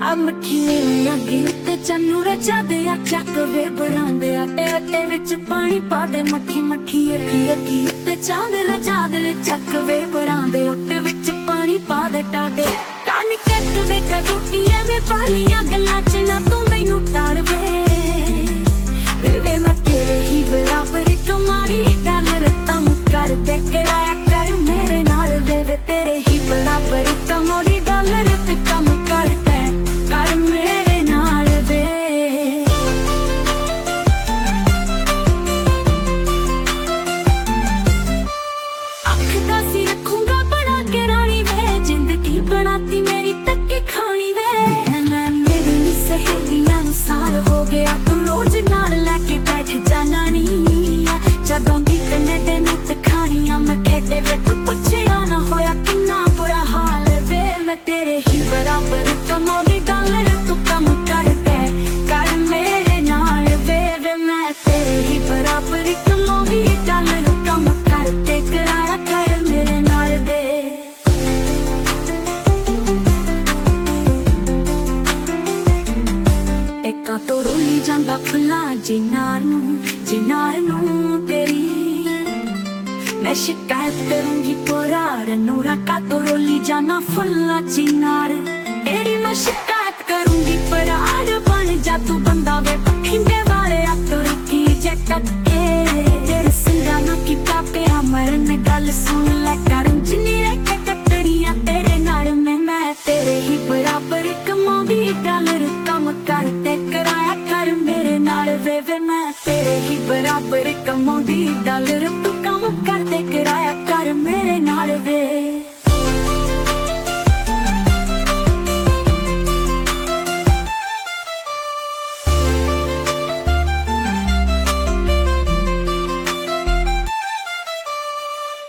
ਮੱਖੀਆਂ ਅੱਗੇ ਉੱਤੇ ਚੰਨੂ ਰਚਾਦੇ ਆ ਚੱਕ ਵੇ ਬਣਾਉਂਦੇ ਆ ਟੇ ਵਿੱਚ ਪਾਣੀ ਪਾ ਦੇ ਮੱਖੀ ਮੱਖੀ ਅੱਖੀ ਅੱਖੀ ਉੱਤੇ ਚਾਂਦ ਰਚਾਦੇ ਚੱਕ ਵੇ ਬਣਾਉਂਦੇ ਉੱਤੇ ਵਿੱਚ ਪਾਣੀ ਪਾ ਦੇ ਟਾਡੇ ਕਾਨੀ ਕੱਟ ਵੇ ਕਬੂਤੀਆਂ ਵੇ ਪਾਲੀਆਂ ਗੱਲਾਂ ਚ ਨਾ ਤੂੰ ਮੈਨੂੰ ਤਾਰ ਵੇ ਮੈਂ ਤੇਰੇ ਹੀ ਬਰਾਬਰ ਤੁਮਾਰੀ ਡਾਲਰ ਤਮ ਕਰ ਦੇ ਕਰਾਇਆ ਕਰ ਮੇਰੇ ਨਾਲ ਵੇ ਤੇਰੇ ਹੀ ਬਰਾਬਰ ਤੁਮਾਰੀ ਡਾਲਰ ਤੇ ਕੰਮ ਕਰਦਾ ਕਰ ਮੇਰੇ ਨਾਲ ਵੇ ਅੱਖ ਦਾ ਸੀ ਰੱਖੂੰਗਾ ਬਣਾ ਕੇ ਰਾਣੀ ਵੇ ਜ਼ਿੰਦਗੀ ਬਣਾਤੀ ਮੇਰੀ ਤੱਕੇ ਖਾਣੀ ਵੇ ਮੈਂ ਮੇਰੀ ਸਹੇਲੀਆਂ ਨੂੰ ਸਾਲ ਹੋ ਗਿਆ ਤੂੰ ਰੋਜ਼ ਨਾਲ ਲੈ ਕੇ ਬੈਠ ਜਾਣਾ ਨੀ ਜਦੋਂ ਵੀ ਤੈਨੇ ਤੇ ਨੁੱਤ ਖਾਣੀਆਂ ਮੈਂ ਖੇਡੇ ਵੇ ਤੂੰ ਪੁੱਛਿਆ ਨਾ ਹੋਇਆ ਕਿੰਨਾ ਬੁਰਾ ਹਾਲ ਵੇ ਮੈਂ ਤੇਰੇ ਹੀ ਬਰਾਬਰ ਕਮਾਉਂਦੀ ਡਾਲਰ ਤੂੰ ਕੰਮ ਕਰਦੇ ਕਰ ਮੇਰੇ ਨਾਲ ਵੇ ਮੈਂ ਤੇਰੇ ਹੀ ਬਰਾਬਰ ਕਮਾਉਂਦੀ ਡਾਲਰ ਕੰਮ ਕਰਦੇ ਕਰਾਇਆ ਕਰ ਮੇਰੇ ਨਾਲ ਵੇ ਇੱਕਾਂ ਤੋਂ ਰੋਲੀ ਜਾਂਦਾ ਫੁੱਲਾਂ ਜਿਨਾਰ ਨੂੰ ਤੇਰੀ ਮੈਂ ਸ਼ਿਕਾਇਤ ਕਰੂੰਗੀ ਪੁਰਾਰ ਨੂੰ ਰੱਖਾ ਤੋਂ ਰੋਲੀ ਜਾਣਾ ਫੁੱਲਾਂ ਜਿਨਾਰ ਤੇਰੀ ਮੈਂ ਸ਼ਿਕਾਇਤ ਕਰੂੰਗੀ ਪੁਰਾਰ ਬਣ ਜਾ ਤੂੰ ਬੰਦਾ ਵੇ ਪਖਿੰਡੇ ਵਾਲੇ ਆਤੋਂ ਰੱਖੀ ਜੇ ਕੱਟ ਕੇ ਤੇਰੇ ਸਿੰਗਾਂ ਨੂੰ ਕੀ ਪਾਪਿਆ ਮਰਨ ਗੱਲ ਸੁਣ ਲੈ ਕਰਨ ਜਿੰਨੀ ਰਹਿ ਕੱਟੜੀਆਂ ਤੇਰੇ ਨਾਲ ਮੈਂ ਤੇਰੇ ਹੀ ਬਰਾਬਰ ਕਮਾਉਂਦੀ ਡਾਲਰ ਕੰਮ ਕਰਦੇ ਕਰਾਇਆ ਕਰ ਮੇਰੇ ਨਾਲ ਵੇ ਮੈਂ ਤੇਰੇ ਹੀ ਬਰਾਬਰ ਕਮਾਉਂਦੀ ਡਾਲਰ ਤੂੰ ਕੰਮ ਕਰਦੇ ਕਰਾਇਆ ਕਰ ਮੇਰੇ ਨਾਲ ਵੇ